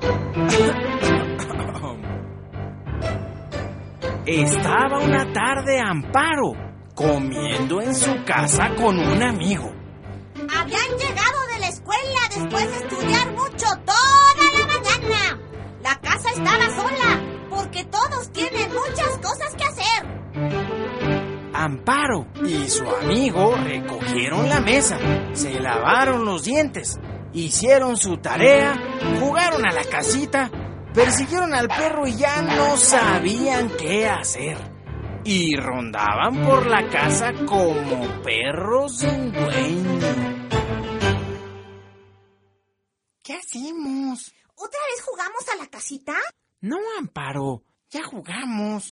Estaba una tarde Amparo comiendo en su casa con un amigo. Habían llegado de la escuela después de estudiar mucho toda la mañana. La casa estaba sola porque todos tienen muchas cosas que hacer. Amparo y su amigo recogieron la mesa, se lavaron los dientes, hicieron su tarea, jugaron a la casita, persiguieron al perro y ya no sabían qué hacer. Y rondaban por la casa como perros sin dueño. ¿Qué hacemos? ¿Otra vez jugamos a la casita? No, Amparo, ya jugamos.